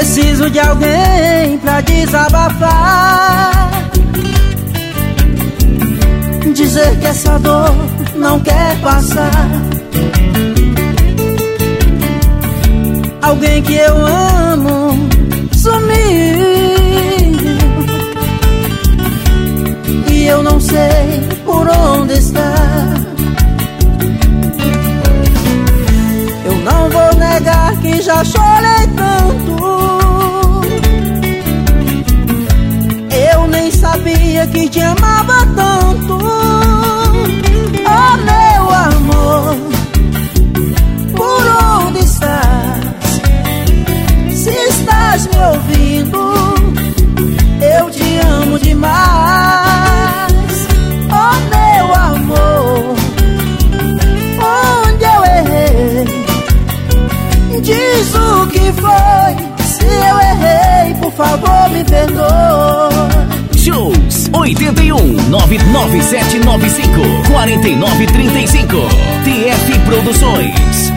Preciso de alguém pra desabafar, dizer que essa dor não quer passar. Alguém que eu amo sumiu e eu não sei por onde está. Eu não vou negar que já chorei tanto. Eu nem sabia que te amava tanto. Oh, meu amor, por onde estás? Se estás me ouvindo, eu te amo demais. Oh, meu amor, onde eu errei? Diz o que foi. Se eu errei, por favor, me perdoe. Shows 81 99795 4935 TF Produções.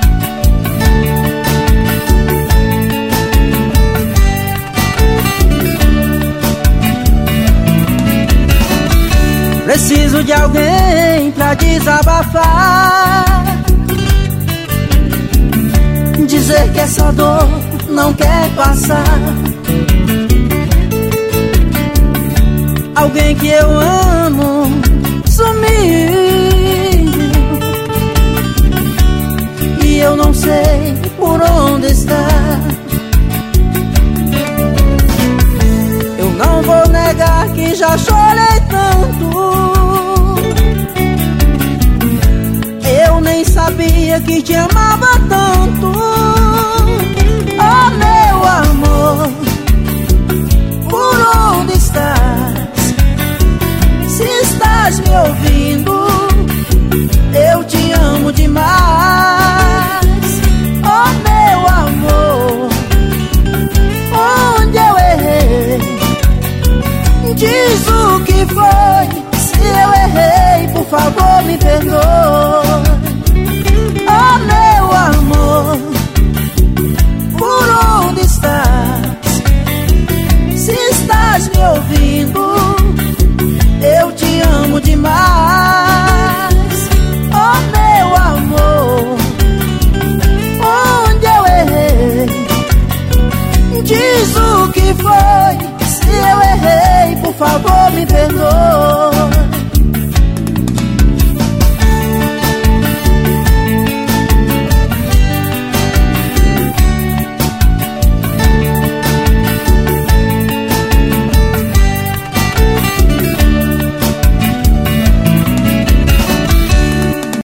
Preciso de alguém pra desabafar, dizer que essa dor não quer passar. Alguém que eu amo sumiu e eu não sei por onde está. Eu não vou negar que já chorei tanto. Eu nem sabia que te amava tanto. Oh, meu amor, por onde estás? Se estás me ouvindo, eu te amo demais. Oh, meu amor, onde eu errei? Diz o que foi. Se eu errei, por favor, me perdoe. Oh, meu amor, por onde estás? Se estás me ouvindo, eu te amo demais. Oh, meu amor, onde eu errei? Diz o que foi. Se eu errei, por favor, me perdoe.